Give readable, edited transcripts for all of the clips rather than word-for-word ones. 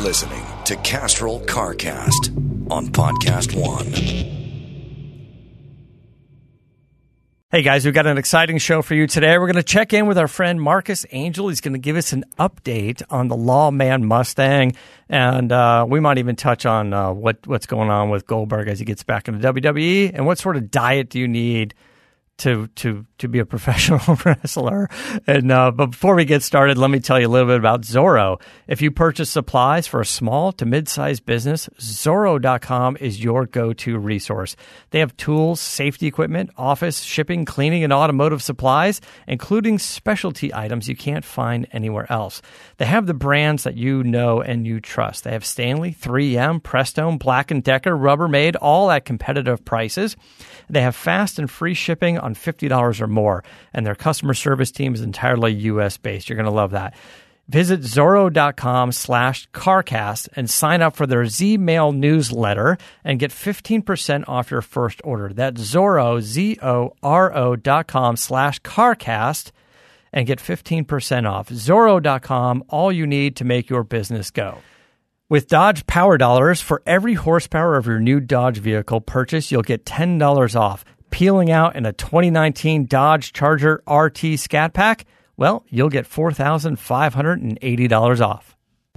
listening to Castrol CarCast on Podcast One. Hey guys, we've got an exciting show for you today. We're going to check in with our friend Marcus Angel. He's going to give us an update on the Lawman Mustang, and we might even touch on what's going on with Goldberg as he gets back into WWE, and what sort of diet do you need to be a professional wrestler. And but before we get started, let me tell you a little bit about Zorro. If you purchase supplies for a small to mid-sized business, Zorro.com is your go-to resource. They have tools, safety equipment, office, shipping, cleaning, and automotive supplies, including specialty items you can't find anywhere else. They have the brands that you know and you trust. They have Stanley, 3M, Prestone, Black & Decker, Rubbermaid, all at competitive prices. They have fast and free shipping on $50 or more, and their customer service team is entirely U.S.-based. You're going to love that. Visit Zorro.com/CarCast and sign up for their Z-Mail newsletter and get 15% off your first order. That's Zorro, ZORO.com/CarCast and get 15% off. Zorro.com, all you need to make your business go. With Dodge Power Dollars, for every horsepower of your new Dodge vehicle purchase, you'll get $10 off. Peeling out in a 2019 Dodge Charger RT Scat Pack? Well, you'll get $4,580 off.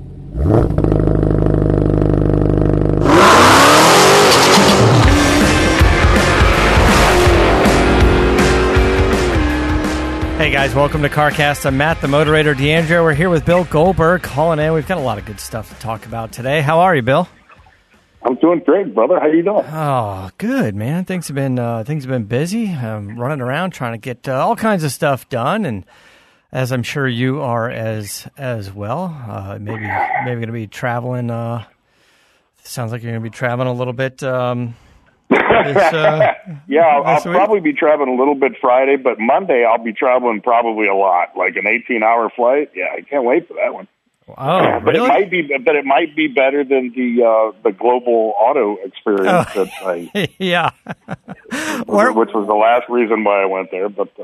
Hey guys, welcome to CarCast. I'm Matt, the moderator, D'Angelo. We're here with Bill Goldberg calling in. We've got a lot of good stuff to talk about today. How are you, Bill? I'm doing great, brother. How you doing? Oh, good, man. Things have been busy. I'm running around trying to get all kinds of stuff done, and as I'm sure you are as well. Maybe going to be traveling. Sounds like you're going to be traveling a little bit. I'll probably be traveling a little bit Friday, but Monday I'll be traveling probably a lot, like an 18-hour flight. Yeah, I can't wait for that one. Oh, but really? it might be better than the global auto experience that yeah, which was the last reason why I went there. But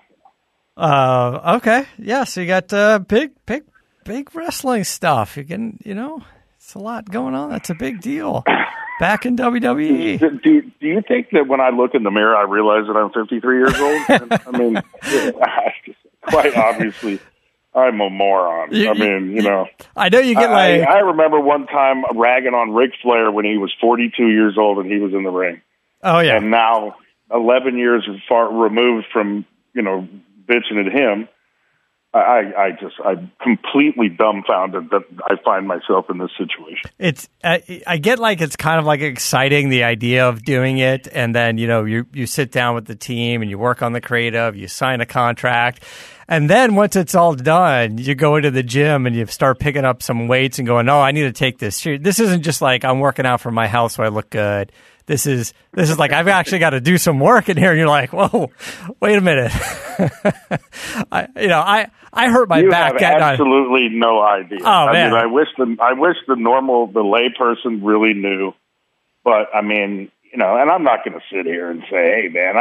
okay, yeah. So you got big wrestling stuff. You can, it's a lot going on. That's a big deal. Back in WWE. Do you think that when I look in the mirror, I realize that I'm 53 years old? I mean, quite obviously. I'm a moron. I know you get I remember one time ragging on Ric Flair when he was 42 years old and he was in the ring. Oh, yeah. And now, 11 years far removed from, bitching at him, I'm completely dumbfounded that I find myself in this situation. It's I get it's kind of exciting, the idea of doing it, and then you sit down with the team and you work on the creative, you sign a contract, and then once it's all done, you go into the gym and you start picking up some weights and going, oh, I need to take this. This isn't just I'm working out for my health so I look good. This is I've actually got to do some work in here, and you're like, whoa, wait a minute. I hurt my back. You have absolutely no idea. Oh, man. I wish the lay person really knew, but and I'm not going to sit here and say, hey, man,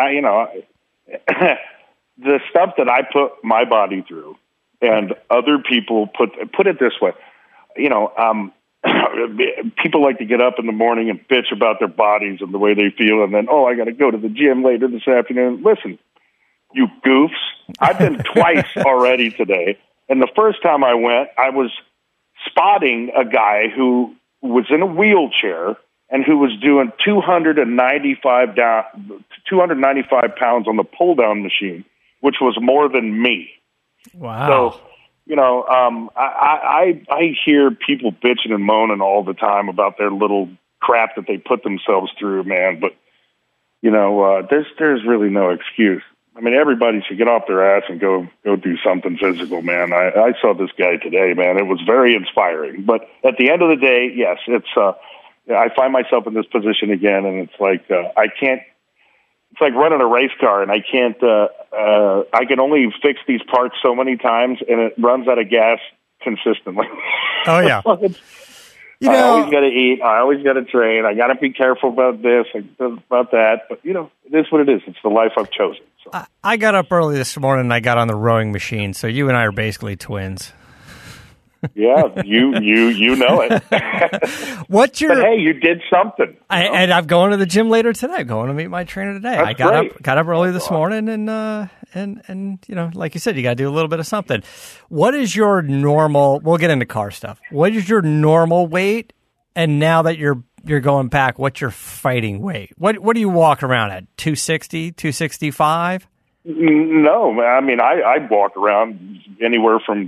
the stuff that I put my body through, and other people put it this way, people like to get up in the morning and bitch about their bodies and the way they feel, and then, I got to go to the gym later this afternoon. Listen, you goofs, I've been twice already today, and the first time I went, I was spotting a guy who was in a wheelchair and who was doing 295 pounds on the pull-down machine, which was more than me. Wow. So, I hear people bitching and moaning all the time about their little crap that they put themselves through, man. But, there's really no excuse. Everybody should get off their ass and go do something physical, man. I saw this guy today, man. It was very inspiring. But at the end of the day, yes, it's I find myself in this position again, and it's like I can't. It's like running a race car, and I can't. I can only fix these parts so many times, and it runs out of gas consistently. Oh yeah. I always got to eat. I always got to train. I got to be careful about this, about that. But it is what it is. It's the life I've chosen. So. I got up early this morning and I got on the rowing machine. So you and I are basically twins. Yeah, you know it. What's your? But hey, you did something. And I'm going to the gym later today. I'm going to meet my trainer today. That's I got great. up early this morning, and you know, like you said, you got to do a little bit of something. What is your normal? We'll get into car stuff. What is your normal weight? And now that you're going back, what's your fighting weight? What do you walk around at? 260, 265? No, I mean I walk around anywhere from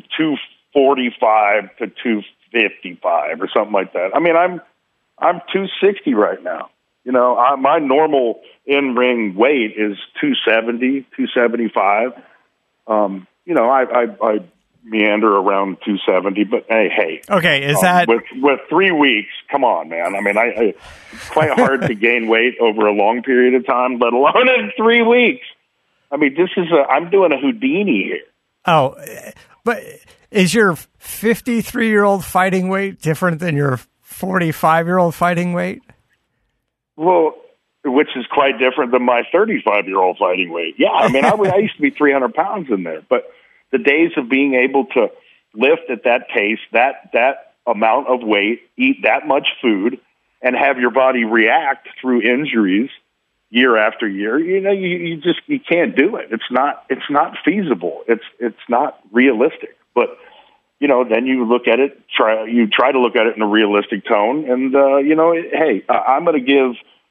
245 to 255 or something like that. I mean I'm 260 right now. You know, my normal in-ring weight is 270, 275. You know, I meander around 270, but hey. Okay, is that with 3 weeks? Come on, man. I mean, it's quite hard to gain weight over a long period of time, let alone in 3 weeks. I mean, I'm doing a Houdini here. Oh, but is your 53-year-old fighting weight different than your 45-year-old fighting weight? Well, which is quite different than my 35-year-old fighting weight. Yeah, I mean, I used to be 300 pounds in there, but the days of being able to lift at that pace, that amount of weight, eat that much food, and have your body react through injuries year after year, you know, you can't do it. It's not feasible. It's not realistic. But you know, then you look at it, try to look at it in a realistic tone, and you know, hey, I'm going to give.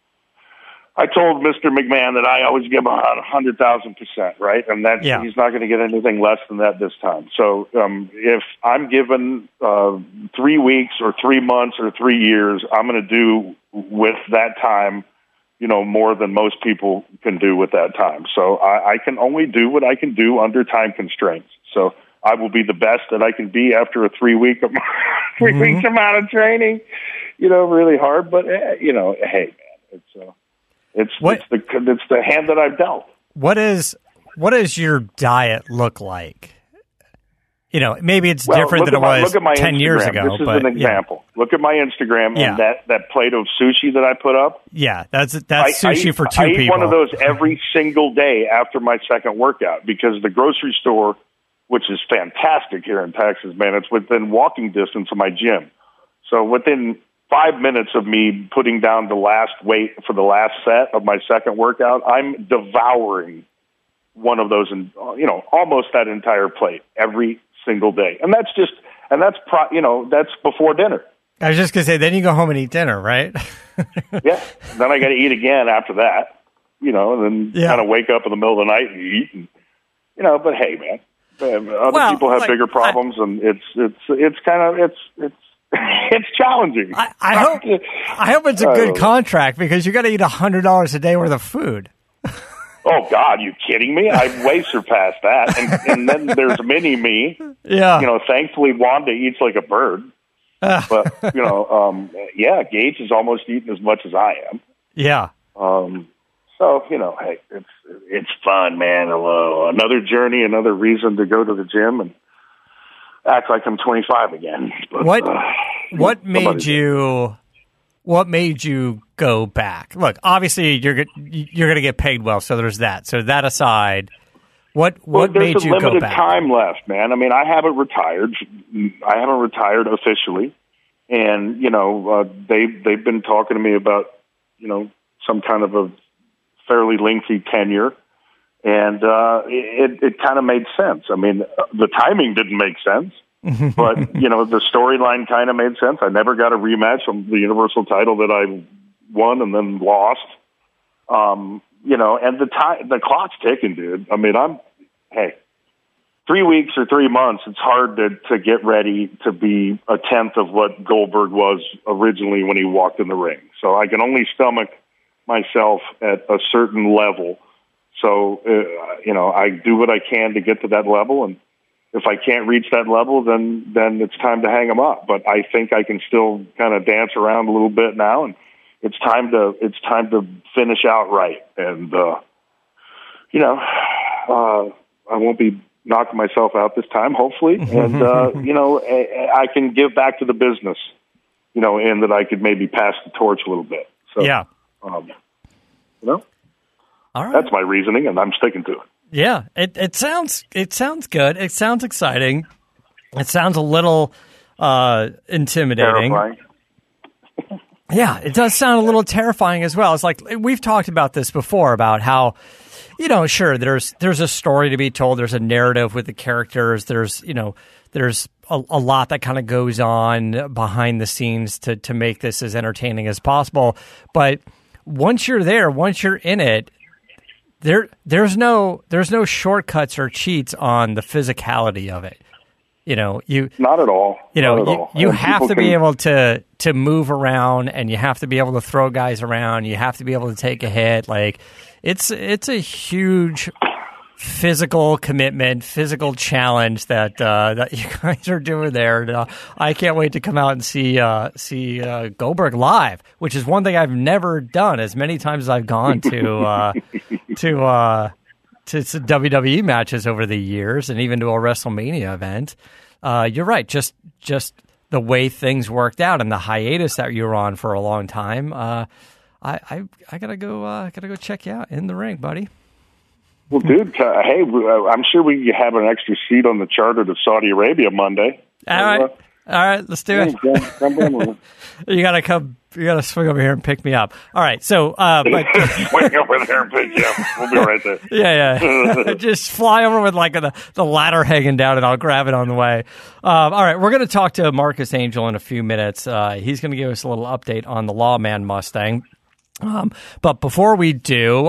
I told Mr. McMahon that I always give 100,000%, right? And that he's not going to get anything less than that this time. So if I'm given 3 weeks or 3 months or 3 years, I'm going to do with that time, you know, more than most people can do with that time. So I can only do what I can do under time constraints. So I will be the best that I can be after a 3 week weeks amount of training, you know, really hard. But you know, hey, man, it's the hand that I've dealt. What does your diet look like? You know, maybe it's different than it was 10 years ago. This is an example. Yeah. Look at my Instagram and that plate of sushi that I put up. Yeah, that's sushi for two people. I eat one of those every single day after my second workout because the grocery store, which is fantastic here in Texas, man, it's within walking distance of my gym. So within 5 minutes of me putting down the last weight for the last set of my second workout, I'm devouring one of those, and you know, almost that entire plate every single day. And that's that's before dinner. I was just gonna say, then you go home and eat dinner, right? Yeah. Then I got to eat again after that, you know, and then kind of wake up in the middle of the night and eat, and, you know. But hey, man, other people have bigger problems, and it's challenging. I hope it's a good contract because you got to eat $100 a day worth of food. Oh God, you kidding me? I've way surpassed that. And then there's mini me. Yeah. You know, thankfully Wanda eats like a bird. But you know, Gage is almost eating as much as I am. Yeah. So you know, hey, it's fun, man. Another journey, another reason to go to the gym and act like I'm 25 again. But, what made you go back? Look, obviously you're going to get paid well, so there's that. So that aside, what made you go back? There's limited time left, man. I mean, I haven't retired. I haven't retired officially, and you know, they've been talking to me about, you know, some kind of a fairly lengthy tenure. And it kind of made sense. I mean, the timing didn't make sense, but, you know, the storyline kind of made sense. I never got a rematch on the Universal title that I won and then lost. You know, and the clock's ticking, dude. I mean, 3 weeks or 3 months, it's hard to get ready to be a tenth of what Goldberg was originally when he walked in the ring. So I can only stomach myself at a certain level. So, you know, I do what I can to get to that level, and if I can't reach that level, then it's time to hang them up. But I think I can still kind of dance around a little bit now, and it's time to finish out right. And you know, I won't be knocking myself out this time, hopefully, and you know, I can give back to the business, you know, and that I could maybe pass the torch a little bit. So, yeah, you know. All right. That's my reasoning, and I'm sticking to it. Yeah, it sounds good. It sounds exciting. It sounds a little intimidating. Terrifying. Yeah, it does sound a little terrifying as well. It's like we've talked about this before about how, sure, there's a story to be told. There's a narrative with the characters. There's a lot that kind of goes on behind the scenes to make this as entertaining as possible. But once you're there, once you're in it, there's no shortcuts or cheats on the physicality of it. Not at all. You have to be able to move around, and you have to be able to throw guys around. You have to be able to take a hit. Like it's a huge physical commitment, physical challenge that you guys are doing there. And, I can't wait to come out and see Goldberg live, which is one thing I've never done. As many times as I've gone to WWE matches over the years, and even to a WrestleMania event. You're right. Just the way things worked out and the hiatus that you were on for a long time. I gotta go check you out in the ring, buddy. Well, dude, hey, I'm sure we have an extra seat on the charter to Saudi Arabia Monday. All right, let's do it. You gotta swing over here and pick me up. All right, so swing over there and pick you up. We'll be right there. Yeah. Just fly over with like the ladder hanging down, and I'll grab it on the way. All right, we're gonna talk to Marcus Angel in a few minutes. He's gonna give us a little update on the Lawman Mustang. But before we do,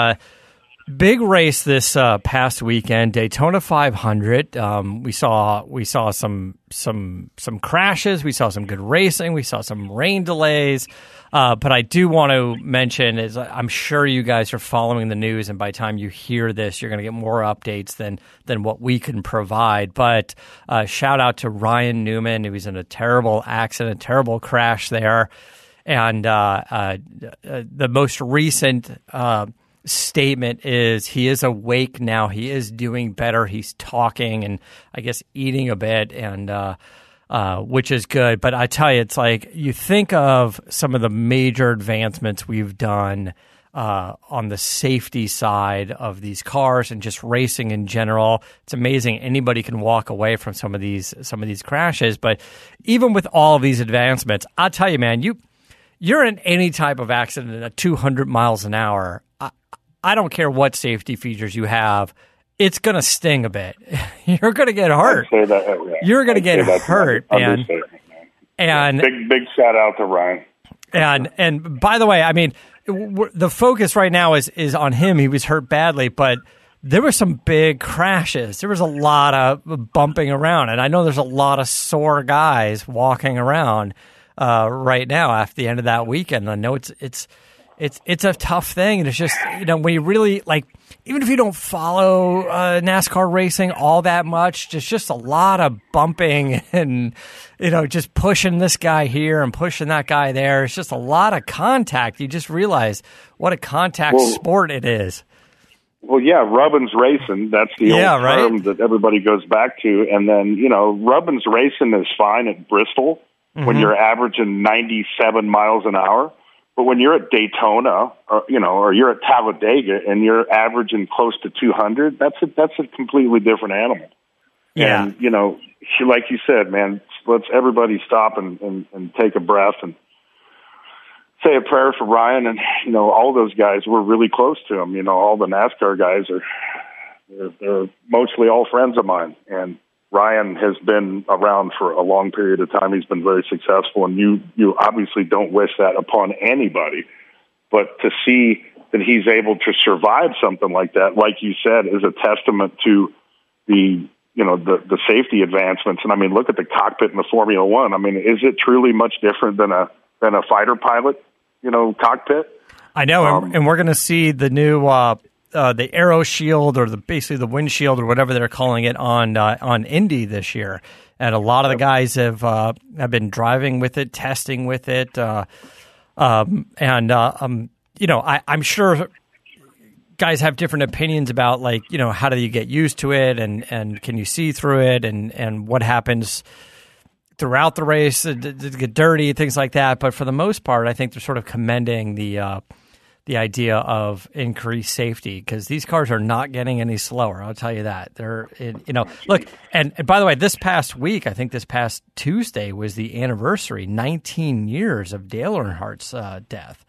big race this past weekend, Daytona 500. We saw some crashes. We saw some good racing. We saw some rain delays. But I do want to mention is I'm sure you guys are following the news, and by the time you hear this, you're going to get more updates than what we can provide. But shout out to Ryan Newman, who was in a terrible accident, terrible crash there, and the most recent statement is he is awake now. He is doing better. He's talking and I guess eating a bit, and which is good. But I tell you, it's like you think of some of the major advancements we've done on the safety side of these cars and just racing in general. It's amazing. Anybody can walk away from some of these crashes. But even with all of these advancements, I'll tell you, man, you're in any type of accident at 200 miles an hour. I don't care what safety features you have. It's going to sting a bit. You're going to get hurt. I'd say that, yeah. You're going to get hurt, man. And big shout out to Ryan. And by the way, I mean, the focus right now is on him. He was hurt badly, but there were some big crashes. There was a lot of bumping around, and I know there's a lot of sore guys walking around right now after the end of that weekend. I know it's a tough thing, and it's just, when you really, like, even if you don't follow NASCAR racing all that much, just a lot of bumping and, just pushing this guy here and pushing that guy there. It's just a lot of contact. You just realize what a contact sport it is. Well, yeah, Rubbins Racing, that's the old term that everybody goes back to. And then, Rubbins Racing is fine at Bristol when you're averaging 97 miles an hour. But when you're at Daytona, or you're at Talladega, and you're averaging close to 200, that's a completely different animal. Yeah. And like you said, man, let's everybody stop and take a breath and say a prayer for Ryan and all those guys. We're really close to them. All the NASCAR guys they're mostly all friends of mine, and Ryan has been around for a long period of time. He's been very successful, and you obviously don't wish that upon anybody. But to see that he's able to survive something like that, like you said, is a testament to the safety advancements. And I mean, look at the cockpit in the Formula One. I mean, is it truly much different than a fighter pilot, cockpit? I know, and we're going to see the new the Aero Shield, or basically the windshield, or whatever they're calling it, on Indy this year, and a lot of the guys have been driving with it, testing with it, I'm sure guys have different opinions about, like, how do you get used to it, and can you see through it, and what happens throughout the race, to get dirty, things like that. But for the most part, I think they're sort of commending the the idea of increased safety, because these cars are not getting any slower. I'll tell you that. They're, look, and by the way, this past week, I think this past Tuesday was the anniversary, 19 years of Dale Earnhardt's death.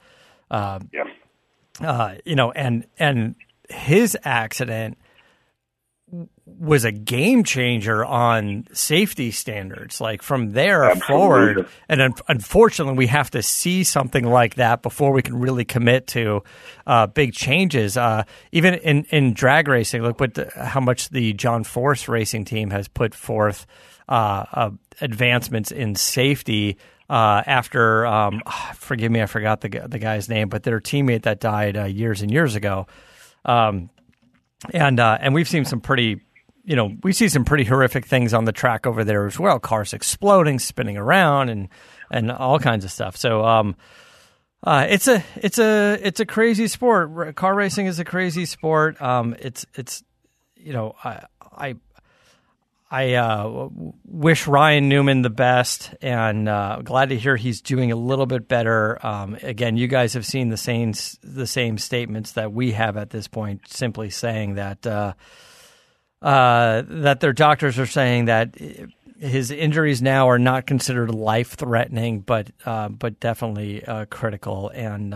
And his accident was a game changer on safety standards. Like from there forward, and unfortunately, we have to see something like that before we can really commit to big changes. Even in drag racing, look how much the John Force racing team has put forth advancements in safety after. Forgive me, I forgot the guy's name, but their teammate that died years and years ago. And we've seen some pretty. We see some pretty horrific things on the track over there as well. Cars exploding, spinning around, and all kinds of stuff. So, it's a crazy sport. Car racing is a crazy sport. I wish Ryan Newman the best, and glad to hear he's doing a little bit better. Again, you guys have seen the same statements that we have at this point, simply saying that. That their doctors are saying that his injuries now are not considered life-threatening, but definitely critical. And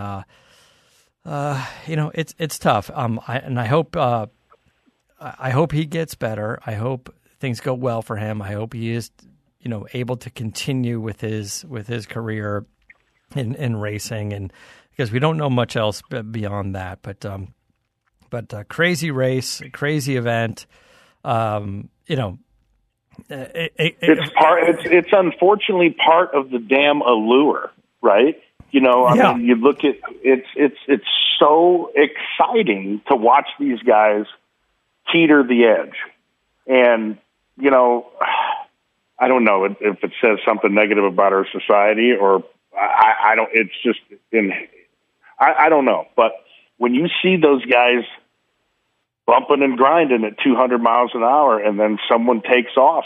it's tough. I hope he gets better. I hope things go well for him. I hope he is able to continue with his career in racing, and because we don't know much else beyond that. But crazy race, crazy event. It's unfortunately part of the damn allure, right? I mean, you look at it's so exciting to watch these guys teeter the edge, and I don't know if it says something negative about our society, or I don't. It's just I don't know, but when you see those guys bumping and grinding at 200 miles an hour, and then someone takes off,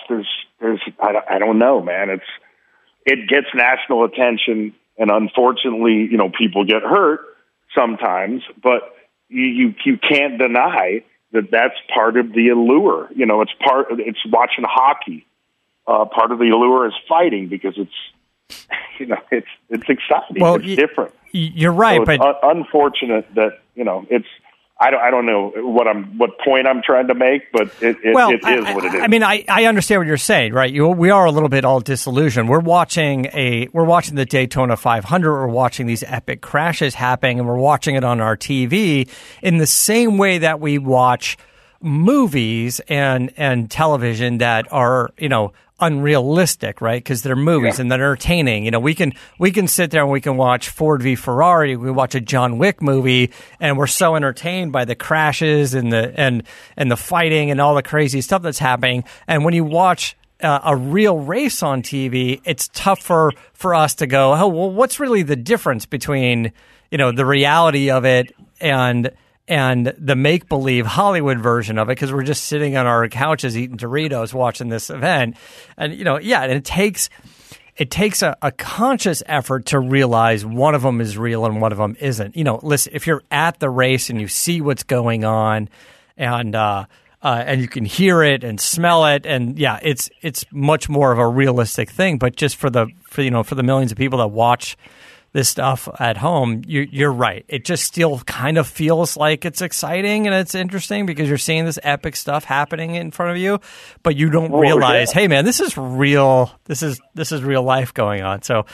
I don't know, man. It gets national attention, and unfortunately, people get hurt sometimes, but you can't deny that that's part of the allure. It's watching hockey. Part of the allure is fighting, because it's exciting. Well, it's different. You're right, so it's unfortunate that it's. I don't know what point I'm trying to make, but it is what it is. I mean, I understand what you're saying, right? We are a little bit all disillusioned. We're watching the Daytona 500. We're watching these epic crashes happening, and we're watching it on our TV in the same way that we watch movies and television that are unrealistic, right? Because they're movies and they're entertaining. We can sit there and we can watch Ford v Ferrari. We watch a John Wick movie, and we're so entertained by the crashes and the fighting and all the crazy stuff that's happening. And when you watch a real race on TV, it's tougher for us to go, oh, well, what's really the difference between the reality of it and the make-believe Hollywood version of it, because we're just sitting on our couches eating Doritos watching this event. And, and it takes a conscious effort to realize one of them is real and one of them isn't. Listen, if you're at the race and you see what's going on and you can hear it and smell it, and it's much more of a realistic thing. But just for the millions of people that watch this stuff at home, you're right. It just still kind of feels like it's exciting and it's interesting because you're seeing this epic stuff happening in front of you, but you don't realize, hey man, this is real. This is real life going on. So,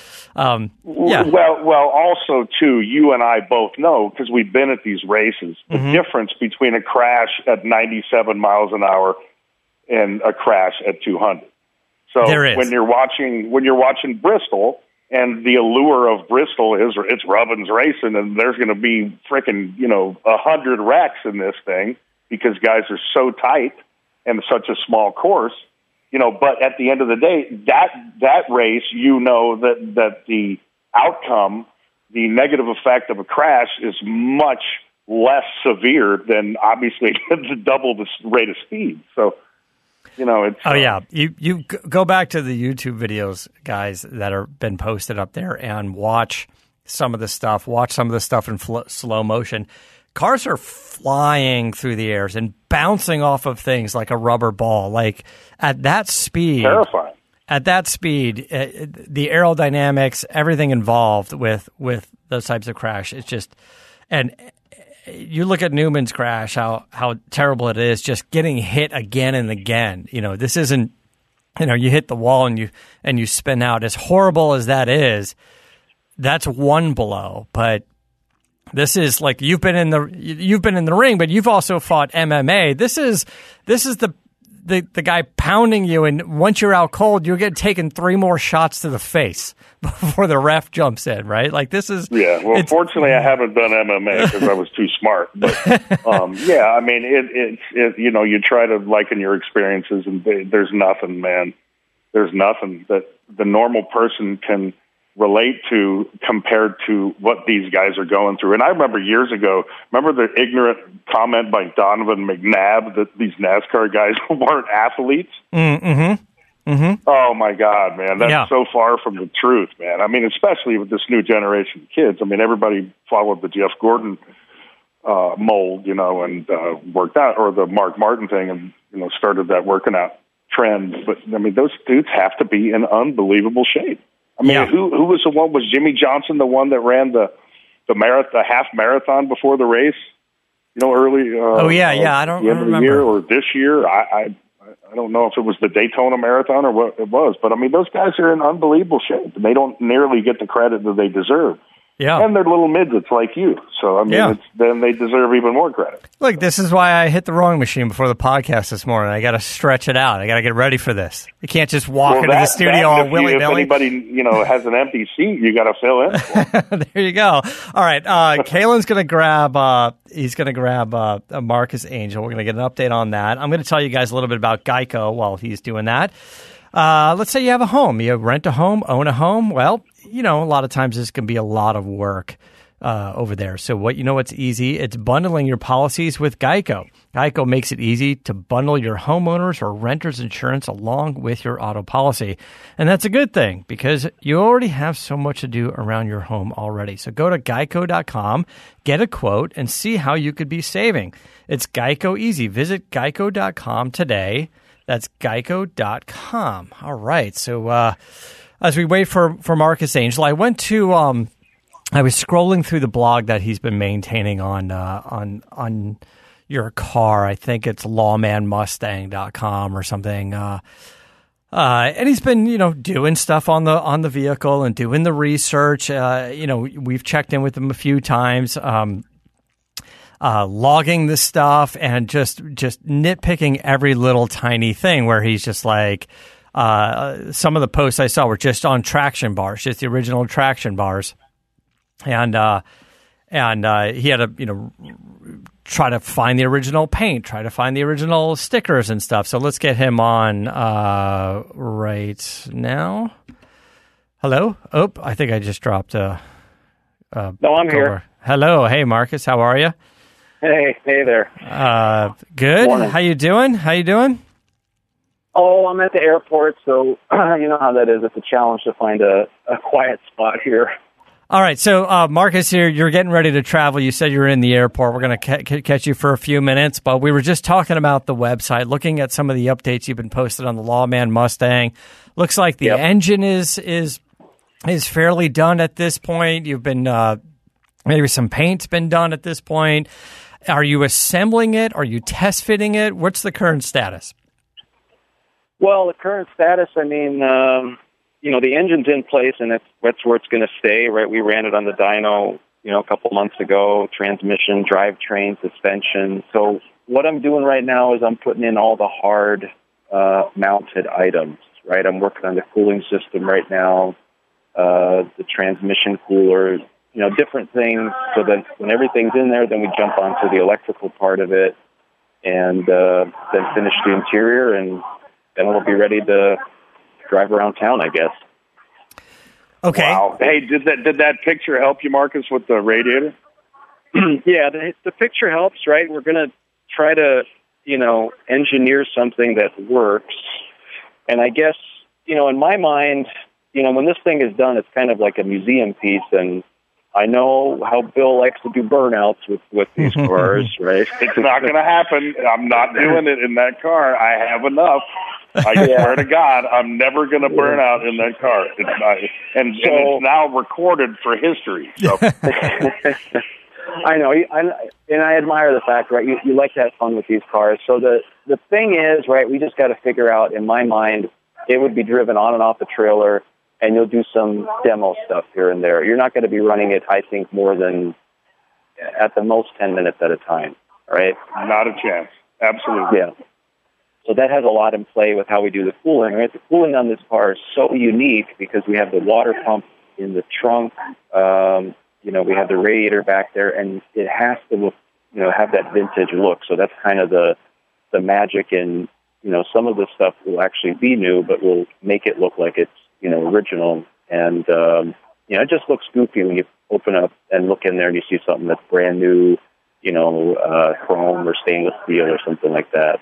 Well, also too, you and I both know, because we've been at these races, the difference between a crash at 97 miles an hour and a crash at 200. So when you're watching Bristol. And the allure of Bristol is it's Rubbins racing, and there's going to be freaking 100 wrecks in this thing because guys are so tight and such a small course, But at the end of the day, that race, that the outcome, the negative effect of a crash is much less severe than obviously double the rate of speed. So. It's you go back to the YouTube videos, guys, that are been posted up there, and watch some of the stuff, watch some of the stuff in slow motion. Cars are flying through the airs and bouncing off of things like a rubber ball. Like at that speed, terrifying. At that speed, the aerodynamics, everything involved with those types of crash, it's just, and you look at Newman's crash, how terrible it is, just getting hit again and again. This isn't, you hit the wall and you spin out. As horrible as that is, that's one blow. But this is like you've been in the ring, but you've also fought MMA. This is the guy pounding you, and once you're out cold, you'll get taken 3 more shots to the face before the ref jumps in, right? Like this is fortunately, I haven't done MMA because I was too smart. But I mean, it you try to liken your experiences, and there's nothing, man. There's nothing that the normal person can relate to compared to what these guys are going through. And I remember years ago, the ignorant comment by Donovan McNabb that these NASCAR guys weren't athletes? Mm-hmm. Mm-hmm. Oh, my God, man. That's so far from the truth, man. I mean, especially with this new generation of kids. I mean, everybody followed the Jeff Gordon mold, and worked out, or the Mark Martin thing, and, started that working out trend. But, I mean, those dudes have to be in unbelievable shape. I mean, who was the one? Was Jimmy Johnson the one that ran the half marathon before the race? Early. I don't remember. The year or this year, I don't know if it was the Daytona Marathon or what it was, but I mean, those guys are in unbelievable shape, and they don't nearly get the credit that they deserve. Yeah. And they're little midgets like you. So, I mean, then they deserve even more credit. Look, this is why I hit the rowing machine before the podcast this morning. I got to stretch it out. I got to get ready for this. You can't just walk into the studio all willy-nilly. If anybody, has an empty seat, you got to fill in. There you go. All right. Kalen's going to grab, Marcus Angel. We're going to get an update on that. I'm going to tell you guys a little bit about Geico while he's doing that. Let's say you have a home. You rent a home, own a home. Well, a lot of times this can be a lot of work over there. So what's easy? It's bundling your policies with Geico. Geico makes it easy to bundle your homeowners or renters insurance along with your auto policy. And that's a good thing because you already have so much to do around your home already. So go to geico.com, get a quote, and see how you could be saving. It's Geico easy. Visit geico.com today. That's geico.com. All right. So as we wait for Marcus Angel, I went to I was scrolling through the blog that he's been maintaining on your car. I think it's lawmanmustang.com or something. And he's been, doing stuff on the vehicle and doing the research. We've checked in with him a few times. Logging this stuff and just nitpicking every little tiny thing where he's just like, some of the posts I saw were just on traction bars, just the original traction bars. And he had to, try to find the original paint, try to find the original stickers and stuff. So let's get him on, right now. Hello? Oh, I think I just dropped no, I'm here. Hello. Hey, Marcus. How are you? Hey there. Good. Morning. How you doing? Oh, I'm at the airport, so you know how that is. It's a challenge to find a quiet spot here. All right. So, Marcus, here, you're getting ready to travel. You said you're in the airport. We're going to catch you for a few minutes, but we were just talking about the website, looking at some of the updates you've been posted on the Lawman Mustang. Looks like the engine is fairly done at this point. You've been maybe some paint's been done at this point. Are you assembling it? Are you test fitting it? What's the current status? Well, the current status, I mean, the engine's in place, and that's where it's going to stay, right? We ran it on the dyno, a couple months ago, transmission, drivetrain, suspension. So what I'm doing right now is I'm putting in all the hard mounted items, right? I'm working on the cooling system right now, the transmission cooler, different things, so that when everything's in there, then we jump onto the electrical part of it and then finish the interior, and then we'll be ready to drive around town, I guess. Okay. Wow. Hey, did that picture help you, Marcus, with the radiator? Yeah, the picture helps, right? We're going to try to, engineer something that works. And I guess, in my mind, when this thing is done, it's kind of like a museum piece, and I know how Bill likes to do burnouts with these cars, right? It's not going to happen. I'm not doing it in that car. I have enough. I swear to God, I'm never going to burn out in that car. It's not, and it's now recorded for history. So. I know, and I admire the fact, right? You like to have fun with these cars. So the thing is, right? We just got to figure out. In my mind, it would be driven on and off the trailer, and you'll do some demo stuff here and there. You're not going to be running it, I think, more than at the most 10 minutes at a time, right? Not a chance. Absolutely. Yeah. So that has a lot in play with how we do the cooling, right? The cooling on this car is so unique because we have the water pump in the trunk. We have the radiator back there, and it has to look, have that vintage look. So that's kind of the magic. And, some of the stuff will actually be new, but we'll make it look like it's, original. And, it just looks goofy when you open up and look in there and you see something that's brand new, chrome or stainless steel or something like that.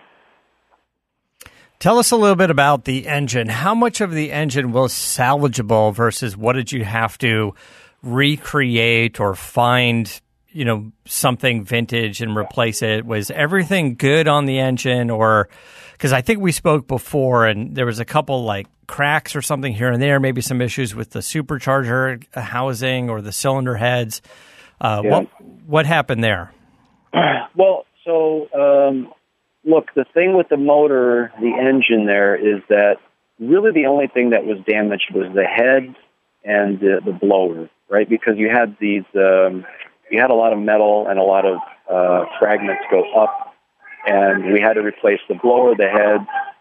Tell us a little bit about the engine. How much of the engine was salvageable versus what did you have to recreate or find, something vintage and replace it? Was everything good on the engine? Or because I think we spoke before and there was a couple like cracks or something here and there, maybe some issues with the supercharger housing or the cylinder heads. What happened there? Well, look, the thing with the motor, the engine there, is that really the only thing that was damaged was the head and the blower, right? Because you had these, you had a lot of metal and a lot of fragments go up, and we had to replace the blower, the head.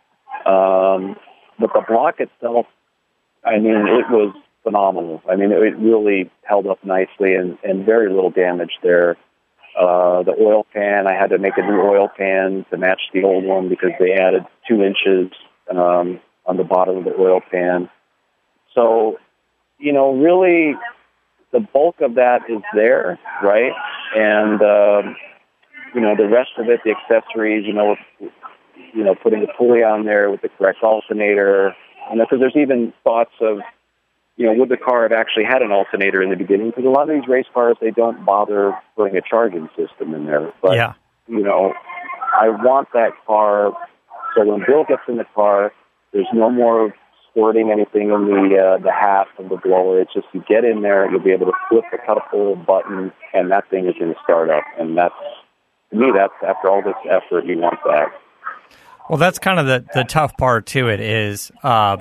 But the block itself, it was phenomenal. It really held up nicely and very little damage there. The oil pan, I had to make a new oil pan to match the old one because they added 2 inches on the bottom of the oil pan. So, really the bulk of that is there, right? And, the rest of it, the accessories, putting the pulley on there with the correct alternator. Because there's even thoughts of, would the car have actually had an alternator in the beginning? Because a lot of these race cars, they don't bother putting a charging system in there. But, I want that car, so when Bill gets in the car, there's no more squirting anything in the hat of the blower. It's just you get in there, you'll be able to flip a couple of buttons, and that thing is going to start up. And that's, to me, that's, after all this effort, you want that. Well, that's kind of the tough part to it is how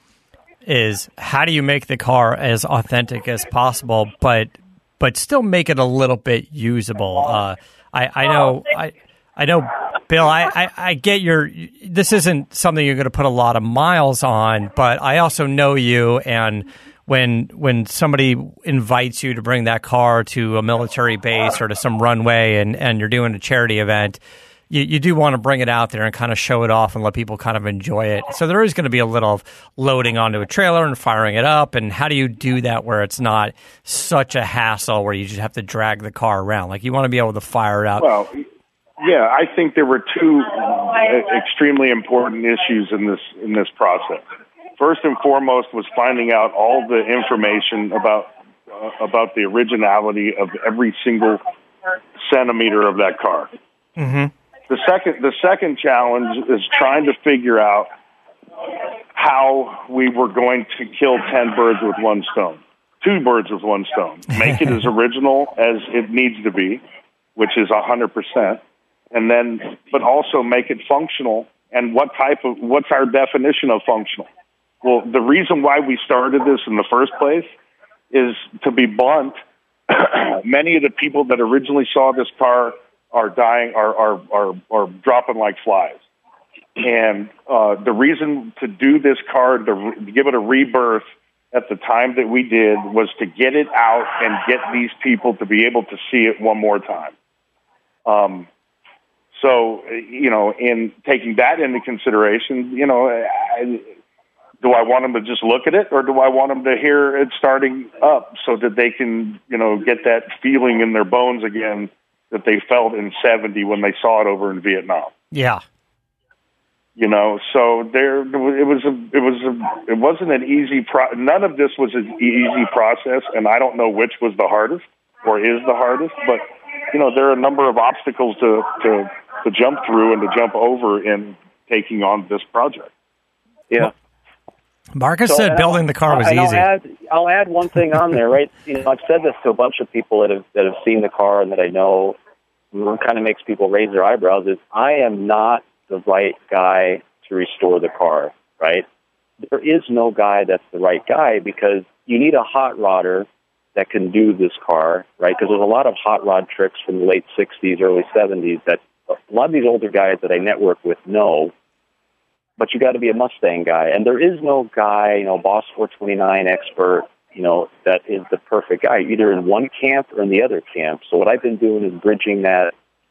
do you make the car as authentic as possible, but still make it a little bit usable. I know, Bill, I get this isn't something you're going to put a lot of miles on, but I also know you, and when somebody invites you to bring that car to a military base or to some runway and you're doing a charity event, you do want to bring it out there and kind of show it off and let people kind of enjoy it. So there is going to be a little loading onto a trailer and firing it up. And how do you do that where it's not such a hassle where you just have to drag the car around? Like, you want to be able to fire it up. Well, yeah, I think there were 2 extremely important issues in this process. First and foremost was finding out all the information about the originality of every single centimeter of that car. Mm-hmm. The second challenge is trying to figure out how we were going to kill 10 birds with one stone. 2 birds with one stone. Make it as original as it needs to be, which is 100%, and then, but also make it functional. And what's our definition of functional? Well, the reason why we started this in the first place is, to be blunt, many of the people that originally saw this car are dying, are dropping like flies. And the reason to do this car, to give it a rebirth at the time that we did, was to get it out and get these people to be able to see it one more time. So, in taking that into consideration, do I want them to just look at it, or do I want them to hear it starting up so that they can, get that feeling in their bones again that they felt in 70 when they saw it over in Vietnam? Yeah. You know, so it wasn't an easy none of this was an easy process, and I don't know which was the hardest or is the hardest, but you know, there are a number of obstacles to jump through and to jump over in taking on this project. Yeah. Marcus said building the car was easy. I'll add one thing on there, right? You know, I've said this to a bunch of people that have seen the car and that I know. What kind of makes people raise their eyebrows is I am not the right guy to restore the car, right? There is no guy that's the right guy because you need a hot rodder that can do this car, right? Because there's a lot of hot rod tricks from the late 60s, early 70s that a lot of these older guys that I network with know, but you got to be a Mustang guy. And there is no guy, you know, Boss 429 expert, you know, that is the perfect guy, either in one camp or in the other camp. So what I've been doing is bridging that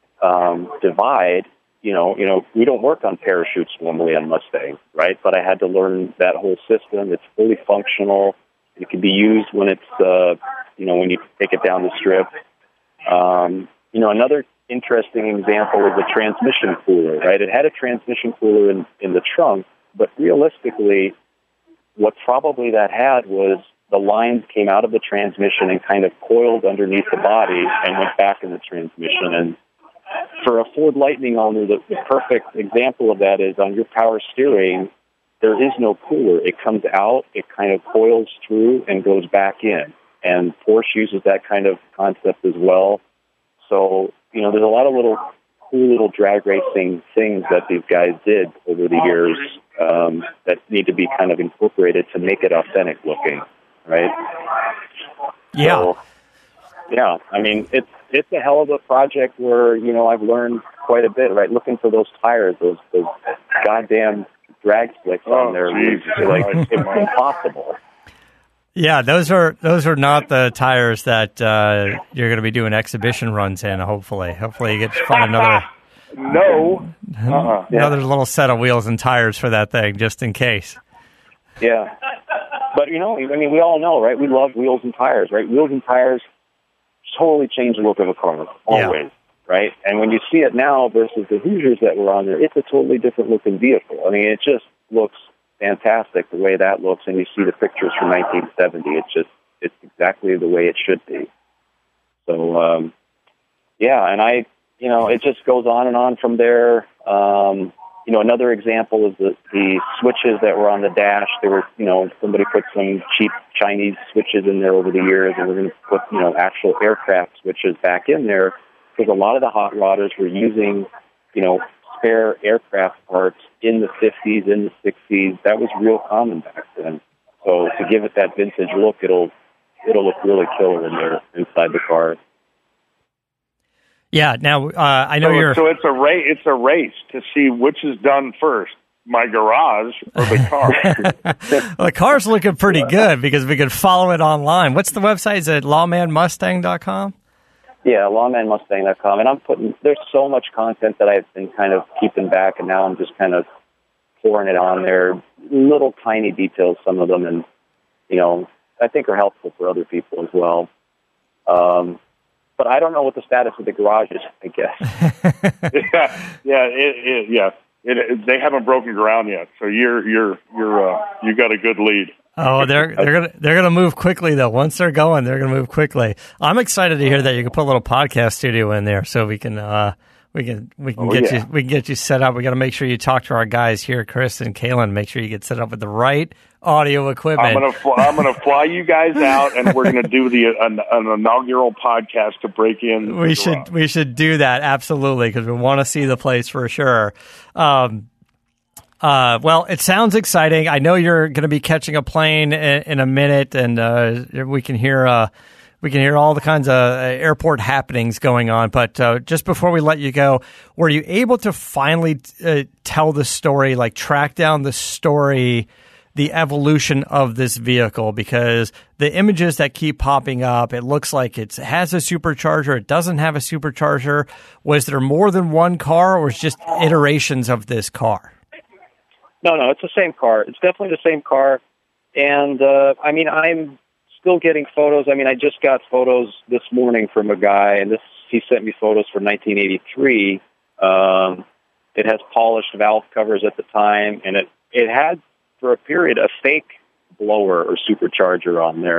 divide. You know, we don't work on parachutes normally on Mustang, right? But I had to learn that whole system. It's fully functional. It can be used when it's, you know, when you take it down the strip. You know, another interesting example is a transmission cooler, right? It had a transmission cooler in the trunk, but realistically, what probably that had was the lines came out of the transmission and kind of coiled underneath the body and went back in the transmission. And for a Ford Lightning owner, the perfect example of that is on your power steering, there is no cooler. It comes out, it kind of coils through and goes back in. And Porsche uses that kind of concept as well. So, you know, there's a lot of cool little drag racing things that these guys did over the years that need to be kind of incorporated to make it authentic looking, right? Yeah. So, yeah, I mean, it's a hell of a project where, you know, I've learned quite a bit, right? Looking for those tires, those goddamn drag slicks on there. Like, it's impossible. Yeah, those are not the tires that you're going to be doing exhibition runs in. Hopefully you get to find another little set of wheels and tires for that thing, just in case. Yeah, but you know, I mean, we all know, right? We love wheels and tires, right? Wheels and tires totally change the look of a car, always, right? And when you see it now versus the Hoosiers that were on there, it's a totally different looking vehicle. I mean, it just looks fantastic the way that looks, and you see the pictures from 1970. It's exactly the way it should be. So, yeah, and it just goes on and on from there. You know, another example is the switches that were on the dash. There were, you know, somebody put some cheap Chinese switches in there over the years, and we're going to put, you know, actual aircraft switches back in there because a lot of the hot rodders were using, you know, spare aircraft parts in the 50s, in the 60s. That was real common back then. So to give it that vintage look, it'll look really killer in there inside the car. Yeah. Now I know So it's a race. It's a race to see which is done first, my garage or the car. Well, the car's looking pretty good because we could follow it online. What's the website? Is it lawmanmustang.com? Yeah, lawmanmustang.com. And there's so much content that I've been kind of keeping back, and now I'm just kind of pouring it on there. Little tiny details, some of them, and, you know, I think are helpful for other people as well. But I don't know what the status of the garage is, I guess. They haven't broken ground yet, so you got a good lead. Oh, they're gonna move quickly though. Once they're going, they're gonna move quickly. I'm excited to hear that you can put a little podcast studio in there, so we can get you set up. We got to make sure you talk to our guys here, Chris and Kalen. Make sure you get set up with the right audio equipment. I'm gonna fly you guys out, and we're gonna do an inaugural podcast to break in. We should do that, absolutely, because we want to see the place for sure. Well, it sounds exciting. I know you're going to be catching a plane in a minute, and we can hear all the kinds of airport happenings going on. But just before we let you go, were you able to finally tell the story, like track down the story, the evolution of this vehicle? Because the images that keep popping up, it looks like it has a supercharger. It doesn't have a supercharger. Was there more than one car, or was it just iterations of this car? No, it's the same car. It's definitely the same car. And, I mean, I'm still getting photos. I mean, I just got photos this morning from a guy, and he sent me photos for 1983. It has polished valve covers at the time, and it had, for a period, a fake blower or supercharger on there.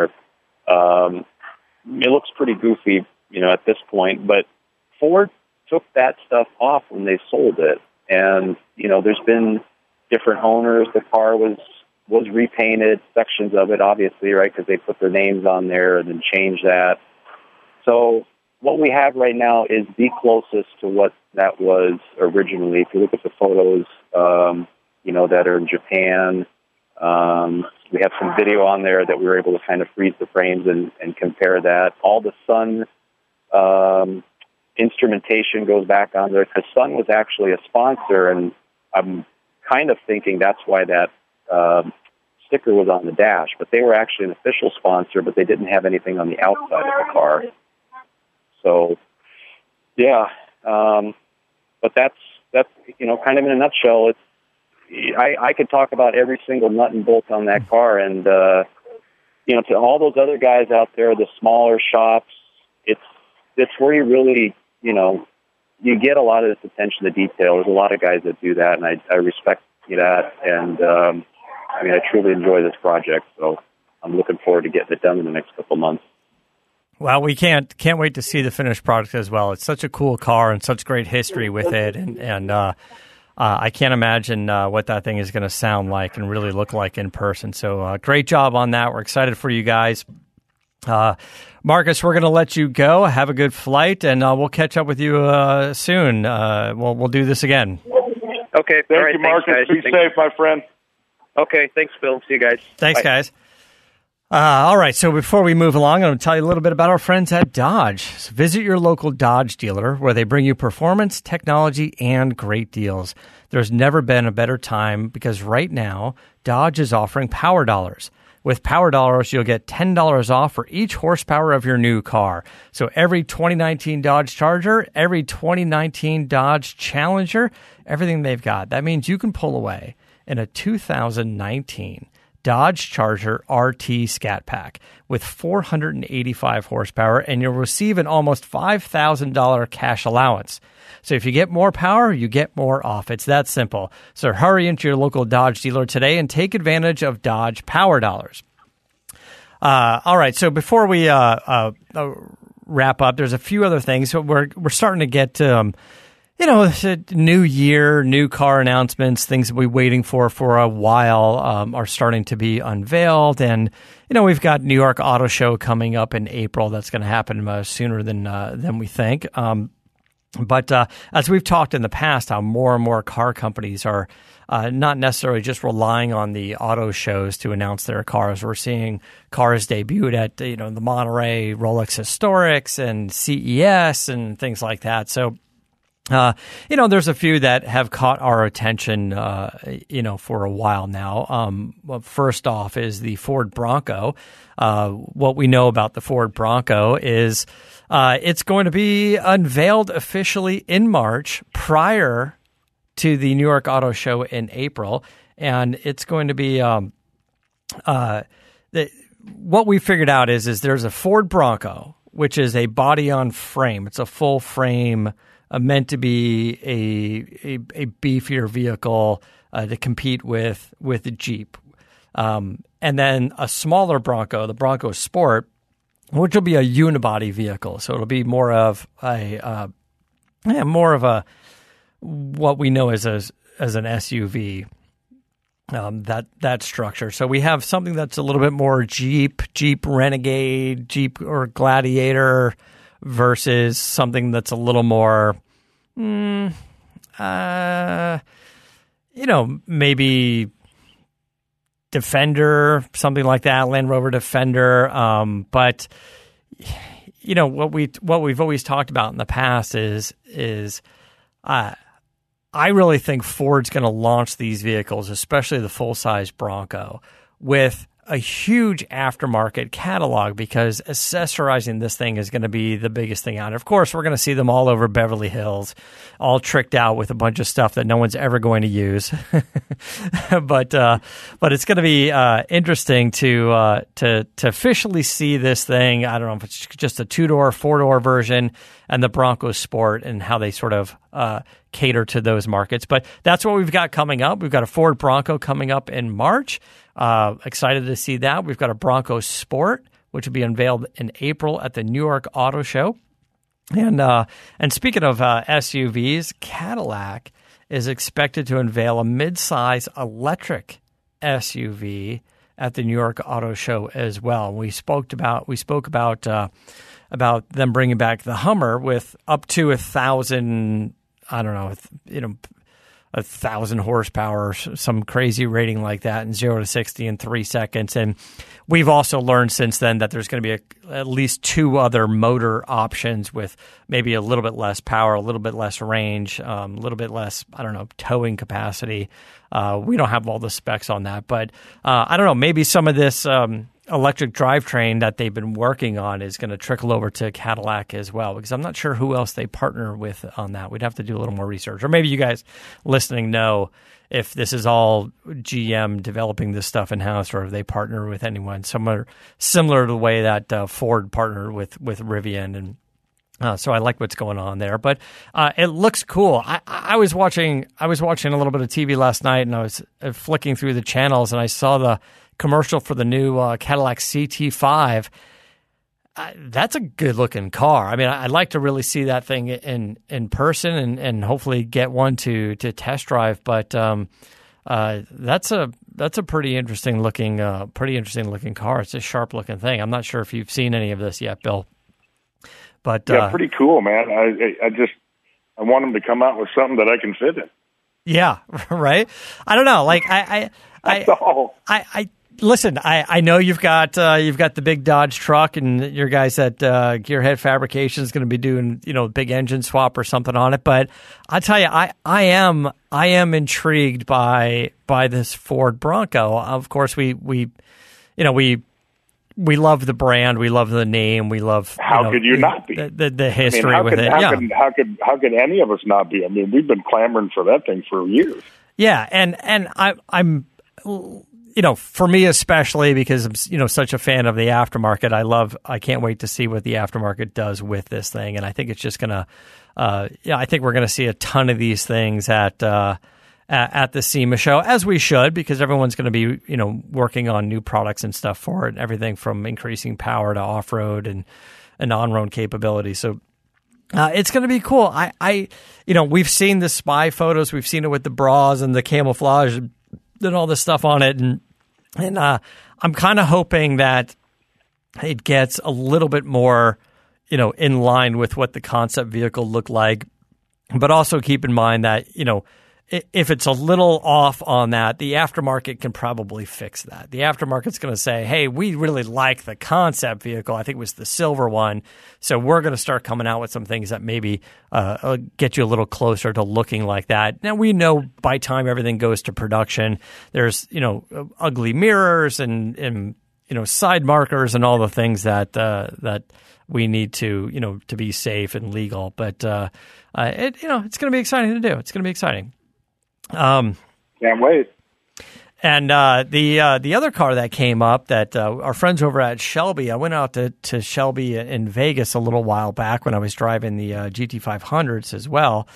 It looks pretty goofy, at this point, but Ford took that stuff off when they sold it. And, there's been different owners. The car was repainted, sections of it, obviously, right, because they put their names on there and then changed that. So what we have right now is the closest to what that was originally. If you look at the photos, that are in Japan, we have some video on there that we were able to kind of freeze the frames and compare that. All the Sun instrumentation goes back on there because Sun was actually a sponsor, and I'm kind of thinking that's why that sticker was on the dash. But they were actually an official sponsor, but they didn't have anything on the outside of the car. So, yeah, but that's kind of in a nutshell. I could talk about every single nut and bolt on that car, and to all those other guys out there, the smaller shops, it's where you really, you get a lot of this attention to detail. There's a lot of guys that do that, and I respect that, and I truly enjoy this project, so I'm looking forward to getting it done in the next couple months. Well, we can't wait to see the finished product as well. It's such a cool car and such great history with it, and I can't imagine what that thing is going to sound like and really look like in person. So great job on that. We're excited for you guys. Marcus, we're going to let you go. Have a good flight, and we'll catch up with you soon. We'll do this again. Okay. Thank you, Marcus. Thanks, guys. Be safe, my friend. Okay. Thanks, Phil. See you guys. Thanks, Bye. guys. All right, so before we move along, I'm going to tell you a little bit about our friends at Dodge. So visit your local Dodge dealer where they bring you performance, technology, and great deals. There's never been a better time because right now, Dodge is offering Power Dollars. With Power Dollars, you'll get $10 off for each horsepower of your new car. So every 2019 Dodge Charger, every 2019 Dodge Challenger, everything they've got. That means you can pull away in a 2019 Dodge Charger RT Scat Pack with 485 horsepower, and you'll receive an almost $5,000 cash allowance. So if you get more power, you get more off. It's that simple. So hurry into your local Dodge dealer today and take advantage of Dodge Power Dollars. All right, so before we wrap up, there's a few other things. So we're starting to get new year, new car announcements, things that we're waiting for a while are starting to be unveiled. And, we've got New York Auto Show coming up in April. That's going to happen sooner than we think. But as we've talked in the past, how more and more car companies are not necessarily just relying on the auto shows to announce their cars. We're seeing cars debuted at, the Monterey Rolex Historics and CES and things like that. So, there's a few that have caught our attention, for a while now. First off is the Ford Bronco. What we know about the Ford Bronco is it's going to be unveiled officially in March prior to the New York Auto Show in April. And it's going to be what we figured out is there's a Ford Bronco, which is a body-on-frame. It's a full frame meant to be a beefier vehicle to compete with the Jeep. And then a smaller Bronco, the Bronco Sport, which will be a unibody vehicle. So it'll be more of a what we know as an SUV. That structure. So we have something that's a little bit more Jeep Renegade, Jeep or Gladiator versus something that's a little more, maybe Defender, something like that, Land Rover Defender. But what we've always talked about in the past is I really think Ford's going to launch these vehicles, especially the full-size Bronco, with a huge aftermarket catalog because accessorizing this thing is going to be the biggest thing out. Of course, we're going to see them all over Beverly Hills, all tricked out with a bunch of stuff that no one's ever going to use. But it's going to be interesting to officially see this thing. I don't know if it's just a 2-door, 4-door version and the Bronco Sport and how they sort of cater to those markets. But that's what we've got coming up. We've got a Ford Bronco coming up in March. Excited to see that. We've got a Bronco Sport, which will be unveiled in April at the New York Auto Show. And speaking of SUVs, Cadillac is expected to unveil a midsize electric SUV at the New York Auto Show as well. We spoke about them bringing back the Hummer with up to 1,000, 1,000 horsepower, some crazy rating like that, and 0 to 60 in 3 seconds. And we've also learned since then that there's going to be at least 2 other motor options with maybe a little bit less power, a little bit less range, a little bit less, towing capacity. We don't have all the specs on that, but I don't know, maybe some of this electric drivetrain that they've been working on is going to trickle over to Cadillac as well, because I'm not sure who else they partner with on that. We'd have to do a little more research. Or maybe you guys listening know if this is all GM developing this stuff in-house, or if they partner with anyone similar to the way that Ford partnered with Rivian. And so I like what's going on there. But it looks cool. I was watching a little bit of TV last night, and I was flicking through the channels, and I saw the commercial for the new Cadillac CT5. That's a good-looking car. I mean, I'd like to really see that thing in person and hopefully get one to test drive. But that's a pretty interesting looking car. It's a sharp-looking thing. I'm not sure if you've seen any of this yet, Bill. But yeah, pretty cool, man. I want them to come out with something that I can fit in. Yeah, right. I don't know. Like Listen, I know you've got the big Dodge truck, and your guys at Gearhead Fabrication is going to be doing big engine swap or something on it. But I tell you, I am intrigued by this Ford Bronco. Of course, we love the brand, we love the name, we love how could you not be the history with it. How could any of us not be? I mean, we've been clamoring for that thing for years. Yeah, and I'm. For me especially, because I'm such a fan of the aftermarket, I can't wait to see what the aftermarket does with this thing, and I think it's just gonna, I think we're gonna see a ton of these things at the SEMA show, as we should, because everyone's gonna be working on new products and stuff for it, everything from increasing power to off road and on road capability. So. It's going to be cool. We've seen the spy photos, we've seen it with the bras and the camouflage and all this stuff on it, and I'm kind of hoping that it gets a little bit more, in line with what the concept vehicle looked like. But also keep in mind that if it's a little off on that, the aftermarket can probably fix that. The aftermarket's going to say, hey, we really like the concept vehicle. I think it was the silver one. So we're going to start coming out with some things that maybe get you a little closer to looking like that. Now, we know by time everything goes to production, there's, ugly mirrors and side markers and all the things that we need to be safe and legal. But, it's going to be exciting to do. It's going to be exciting. Can't wait. And the other car that came up that our friends over at Shelby, I went out to Shelby in Vegas a little while back when I was driving the GT500s as well.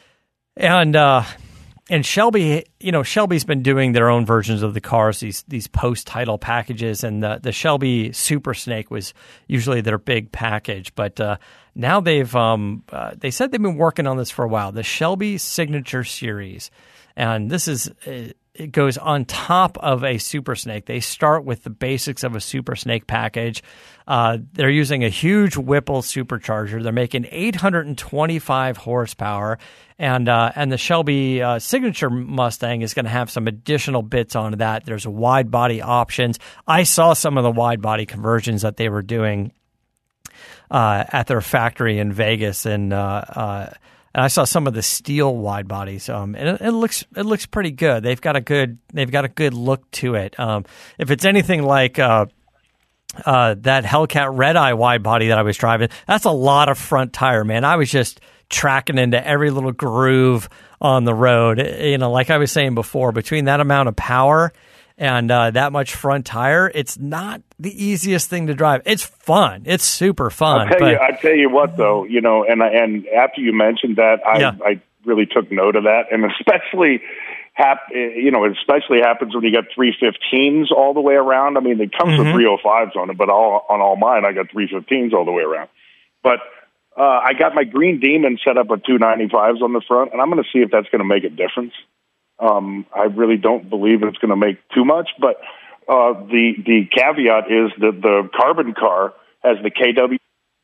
And Shelby, Shelby's been doing their own versions of the cars, these post-title packages, and the Shelby Super Snake was usually their big package. But now they said they've been working on this for a while, the Shelby Signature Series. And this it goes on top of a Super Snake. They start with the basics of a Super Snake package. They're using a huge Whipple supercharger. They're making 825 horsepower. And the Shelby Signature Mustang is going to have some additional bits onto that. There's wide body options. I saw some of the wide body conversions that they were doing at their factory in Vegas, and I saw some of the steel wide bodies. And it looks pretty good. They've got a good look to it. If it's anything like that Hellcat Red Eye wide body that I was driving, that's a lot of front tire, man. I was just tracking into every little groove on the road. Like I was saying before, between that amount of power and that much front tire, it's not the easiest thing to drive. It's fun. It's super fun. I tell you what, though, and after you mentioned that, really took note of that, and especially especially happens when you got 315s all the way around. I mean, it comes with 305s on it, but on all mine, I got 315s all the way around. But I got my Green Demon set up with 295s on the front, and I'm going to see if that's going to make a difference. I really don't believe it's going to make too much, but the caveat is that the carbon car has the KW.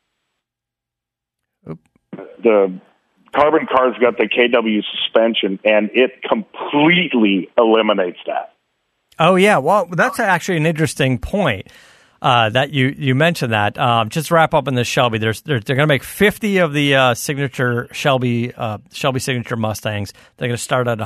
The carbon car's got the KW suspension, and it completely eliminates that. Oh, yeah. Well, that's actually an interesting point that you mentioned that. Just to wrap up in the Shelby, they're going to make 50 of the signature Shelby signature Mustangs. They're going to start at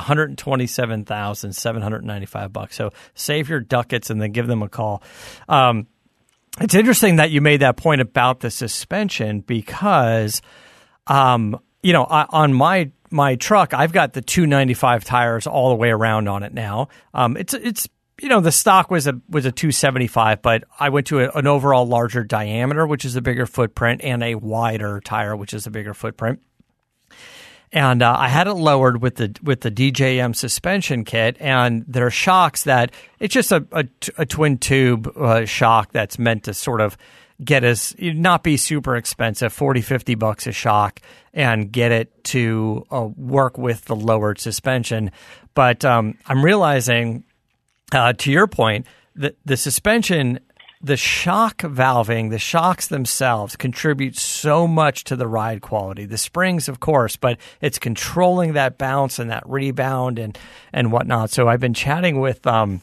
$127,795. So save your ducats and then give them a call. It's interesting that you made that point about the suspension because on my truck, I've got the 295 tires all the way around on it now. It's the stock was a 275, but I went to an overall larger diameter, which is a bigger footprint, and a wider tire, which is a bigger footprint. And I had it lowered with the DJM suspension kit, and there are shocks that it's just a twin tube shock that's meant to sort of get us, not be super expensive, $40-50 a shock, and get it to work with the lowered suspension. But I'm realizing, to your point, that the suspension, the shock valving, the shocks themselves contribute so much to the ride quality. The springs, of course, but it's controlling that bounce and that rebound and whatnot. So I've been chatting with John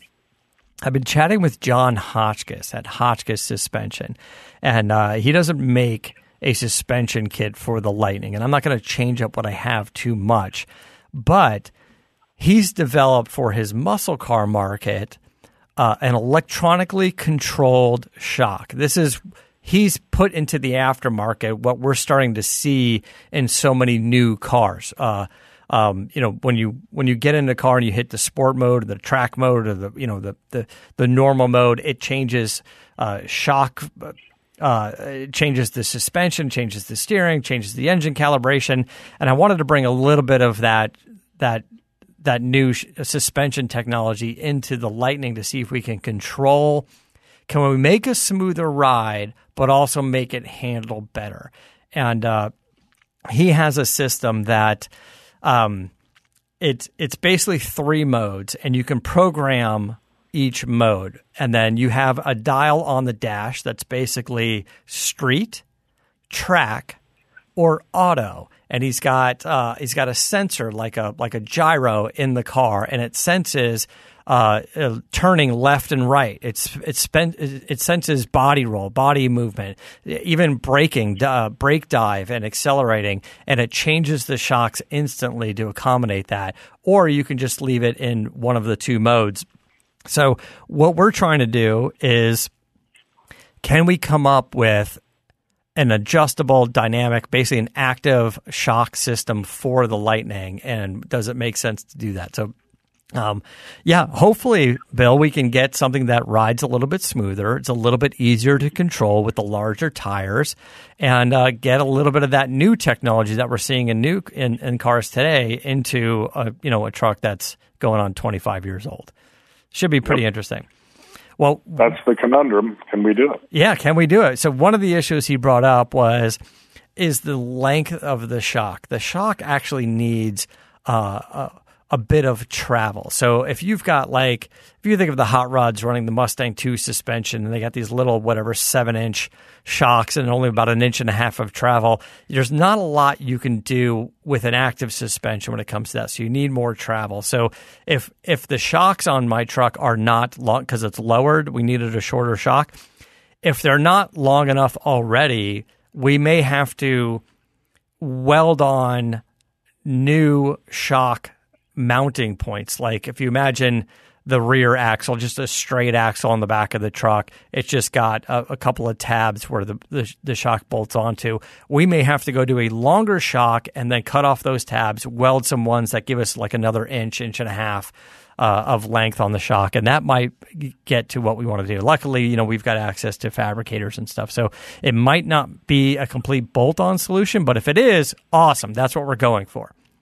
Hotchkiss at Hotchkiss Suspension, and he doesn't make a suspension kit for the Lightning, and I'm not going to change up what I have too much, but he's developed for his muscle car market an electronically controlled shock. He's put into the aftermarket what we're starting to see in so many new cars. When you get in the car and you hit the sport mode or the track mode or the normal mode, it changes shock, changes the suspension, changes the steering, changes the engine calibration. And I wanted to bring a little bit of that new suspension technology into the Lightning to see if we can we make a smoother ride, but also make it handle better. And he has a system that it's basically 3 modes, and you can program each mode. And then you have a dial on the dash that's basically street, track, or auto. And he's got a sensor like a gyro in the car, and it senses turning left and right. It senses body roll, body movement, even braking, brake dive, and accelerating, and it changes the shocks instantly to accommodate that. Or you can just leave it in one of the 2 modes. So what we're trying to do is, can we come up with an adjustable, dynamic, basically an active shock system for the Lightning, and does it make sense to do that? So, hopefully, Bill, we can get something that rides a little bit smoother. It's a little bit easier to control with the larger tires, and get a little bit of that new technology that we're seeing in cars today into a truck that's going on 25 years old. Should be pretty interesting. Well, that's the conundrum. Can we do it? Yeah, can we do it? So one of the issues he brought up is the length of the shock. The shock actually needs a bit of travel. So if you think of the hot rods running the Mustang 2 suspension, and they got these little 7-inch shocks and only about 1.5 inches of travel, there's not a lot you can do with an active suspension when it comes to that. So you need more travel. So if the shocks on my truck are not long because it's lowered, we needed a shorter shock. If they're not long enough already, we may have to weld on new shock mounting points. Like if you imagine the rear axle, just a straight axle on the back of the truck, it's just got a couple of tabs where the shock bolts onto. We may have to go do a longer shock and then cut off those tabs, weld some ones that give us like another inch and a half of length on the shock, and that might get to what we want to do. Luckily, we've got access to fabricators and stuff, so it might not be a complete bolt-on solution, but if it is, awesome. That's what we're going for.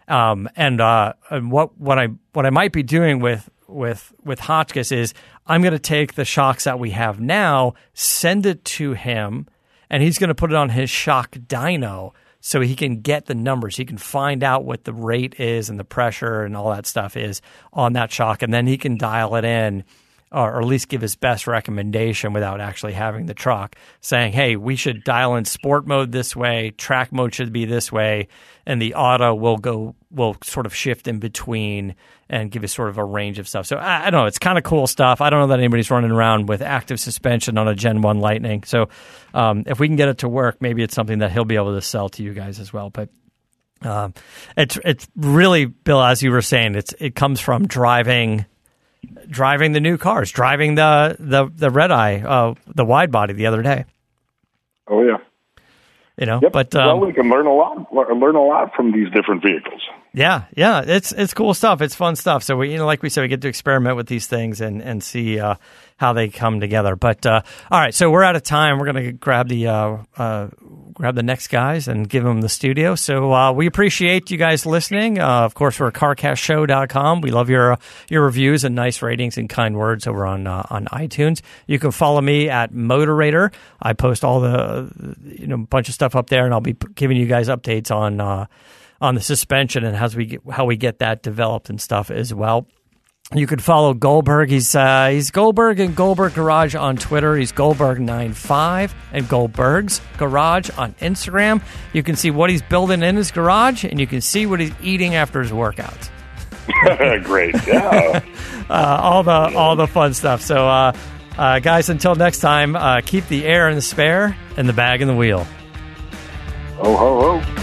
And what I might be doing with Hotchkiss is I'm going to take the shocks that we have now, send it to him, and he's going to put it on his shock dyno so he can get the numbers. He can find out what the rate is and the pressure and all that stuff is on that shock, and then he can dial it in, or at least give his best recommendation without actually having the truck, saying, hey, we should dial in sport mode this way, track mode should be this way, and the auto will sort of shift in between and give us sort of a range of stuff. So I don't know. It's kind of cool stuff. I don't know that anybody's running around with active suspension on a Gen 1 Lightning. So if we can get it to work, maybe it's something that he'll be able to sell to you guys as well. But it's really, Bill, as you were saying, it comes from driving the new cars, driving the red eye, the wide body the other day. Oh yeah, yep. But we can learn a lot from these different vehicles. Yeah, it's cool stuff. It's fun stuff. So we, like we said, we get to experiment with these things and see how they come together. But all right, so we're out of time. We're going to grab the next guys and give them the studio. So we appreciate you guys listening. Of course, we're at CarcastShow.com. We love your reviews and nice ratings and kind words over on iTunes. You can follow me at Motorator. I post all the bunch of stuff up there, and I'll be giving you guys updates on the suspension and how we get that developed and stuff as well. You could follow Goldberg. He's Goldberg and Goldberg Garage on Twitter. He's Goldberg95 and Goldberg's Garage on Instagram. You can see what he's building in his garage, and you can see what he's eating after his workouts. Great, yeah. All the fun stuff. So, guys, until next time, keep the air in the spare and the bag in the wheel. Ho, ho, ho.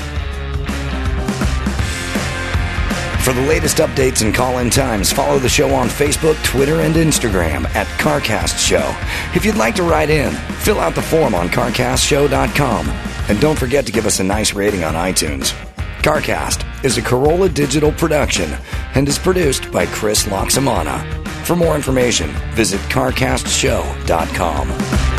For the latest updates and call-in times, follow the show on Facebook, Twitter, and Instagram at CarCast Show. If you'd like to write in, fill out the form on CarcastShow.com. And don't forget to give us a nice rating on iTunes. CarCast is a Corolla Digital production and is produced by Chris Loxamana. For more information, visit CarcastShow.com.